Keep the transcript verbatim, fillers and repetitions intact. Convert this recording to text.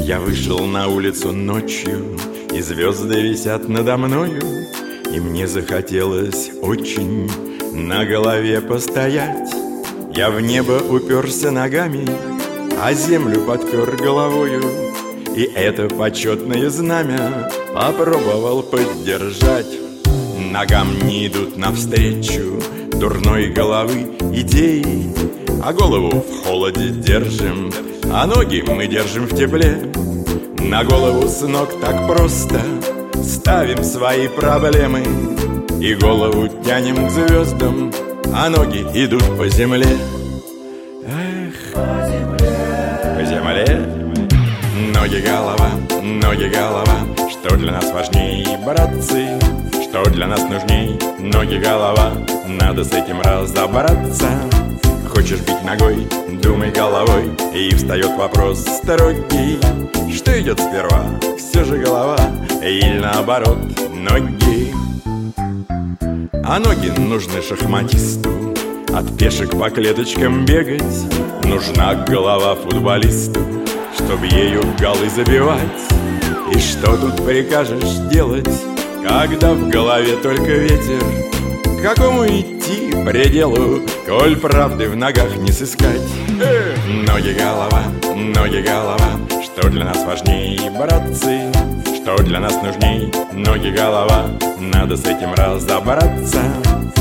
Я вышел на улицу ночью, и звезды висят надо мною, и мне захотелось очень на голове постоять. Я в небо уперся ногами, а землю подпер головою, и это почетное знамя попробовал поддержать. Ногам не идут навстречу дурной головы идеи, а голову в холоде держим, а ноги мы держим в тепле. На голову с ног так просто ставим свои проблемы, и голову тянем к звездам, а ноги идут по земле. Эх, по земле, по земле. Ноги, голова, ноги, голова. Что для нас важней, братцы? Что для нас нужней? Ноги, голова. Надо с этим разобраться. Хочешь бить ногой, думай головой. И встает вопрос строгий: что идет сперва, все же голова или наоборот ноги? А ноги нужны шахматисту, от пешек по клеточкам бегать. Нужна голова футболисту, чтоб ею голы забивать. И что тут прикажешь делать, когда в голове только ветер? К какому идти пределу, коль правды в ногах не сыскать? Эх! Ноги, голова, ноги, голова. Что для нас важней, братцы? Что для нас нужней? Ноги, голова. Надо с этим разобраться.